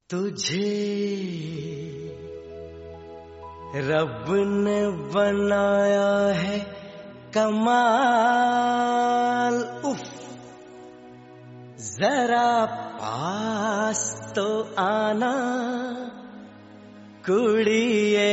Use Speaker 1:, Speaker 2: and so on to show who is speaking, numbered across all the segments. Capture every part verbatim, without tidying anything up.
Speaker 1: तुझे रब ने बनाया है कमाल, उफ जरा पास तो आना कुड़िए।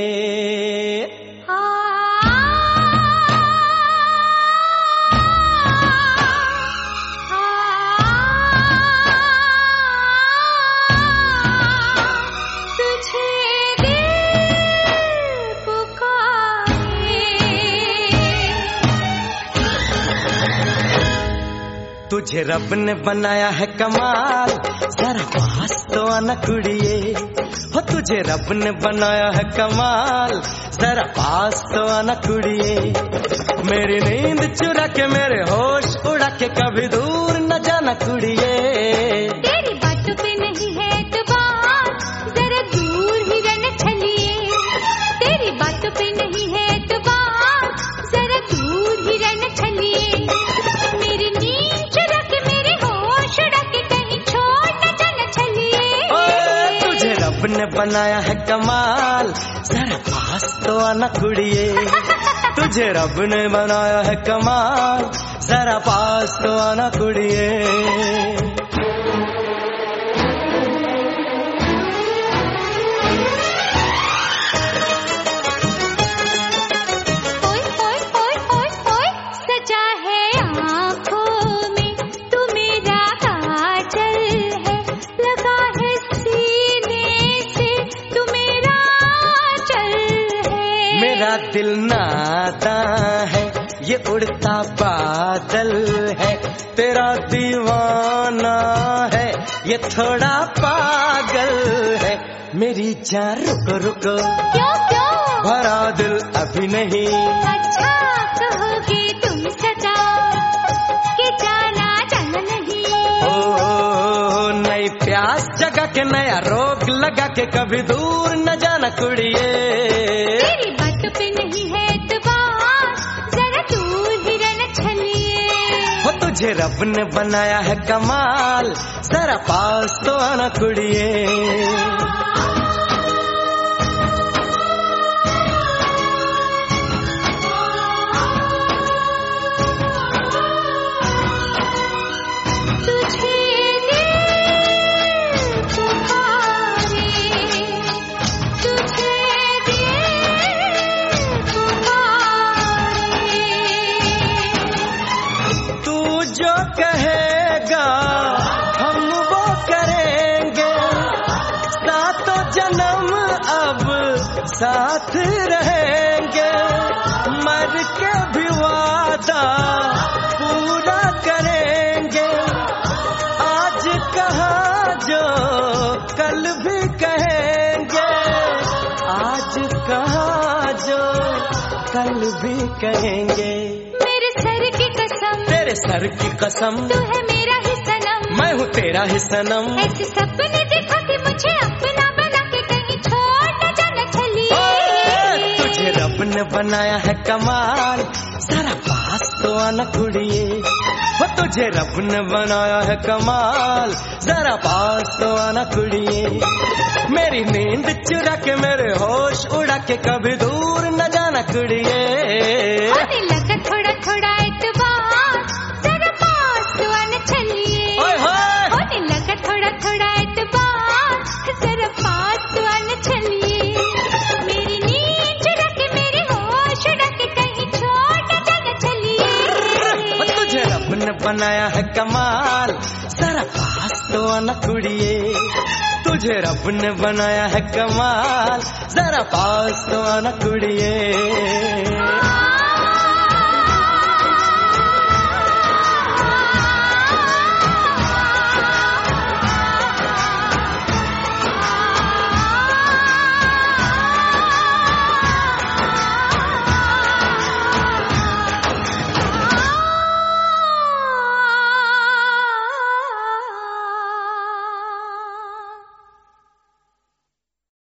Speaker 1: तुझे रब ने बनाया है कमाल, जरा पास तो आना कुड़िए। हो तुझे रब ने बनाया है कमाल, जरा पास तो आना कुड़िए। मेरी नींद चुरा के मेरे होश उड़ा के कभी दूर न जाना कुड़िए।
Speaker 2: तेरी बातों पे नहीं है एतबार, जरा दूर ही रहना चलिए। तेरी बातों पे नहीं है एतबार, जरा दूर ही रहना चलिए। मेरी नींद चुरा के मेरे होश उड़ा के कहीं छोड़ न जाना चलिए।
Speaker 1: तुझे रब ने बनाया है कमाल, जरा पास तो आना कुड़िए। तुझे रब ने बनाया है कमाल, जरा पास तो आना कुड़िए। मेरा दिल नाता है, ये उड़ता बादल है। तेरा दीवाना है, ये थोड़ा पागल है। मेरी जान रुको रुको,
Speaker 2: क्यों क्यों
Speaker 1: भरा दिल अभी नहीं।
Speaker 2: अच्छा कहोगे तुम सजा कि जाना जाना नहीं।
Speaker 1: ओ, नई प्यास जगा के नया रोग लगा के कभी दूर न जाना कुड़िए।
Speaker 2: तेरी बातों पे नहीं है एतबार, जरा दूर ही रहना चलिए।
Speaker 1: हो तुझे रब ने बनाया है कमाल, जरा पास तो आना कुड़िए। जो कहेगा हम वो करेंगे, सातों जन्म अब साथ रहेंगे। मर के भी वादा पूरा करेंगे। आज कहा जो कल भी कहेंगे, आज कहा जो कल भी कहेंगे।
Speaker 2: मेरे सर की कसम,
Speaker 1: तेरे सर की कसम,
Speaker 2: तू है मेरा ही सनम,
Speaker 1: मैं हूँ तेरा ही सनम।
Speaker 2: ऐसे सपने दिखा के मुझे अपना बना के कहीं छोड़ न जाना चलिए।
Speaker 1: तुझे रब ने बनाया है कमाल, जरा पास तो आना कुड़िए। वो तुझे रब ने बनाया है कमाल, जरा पास तो आना कुड़िए। मेरी नींद चुरा के मेरे होश उड़ा के कभी दूर न जाना कुड़िए।
Speaker 2: होने लगा थोड़ा थोड़ा एतबार, जरा पास तो आना चलिए। होने लगा थोड़ा थोड़ा एतबार, जरा पास तो आना चलिए। मेरी नींद चुरा के मेरे होश उड़ा के कहीं छोड़ न जाना चलिए।
Speaker 1: तुझे रब ने बनाया है कमाल, जरा पास तो आना कुड़िए। तुझे रब ने बनाया है कमाल, जरा पास तो आना कुड़िए।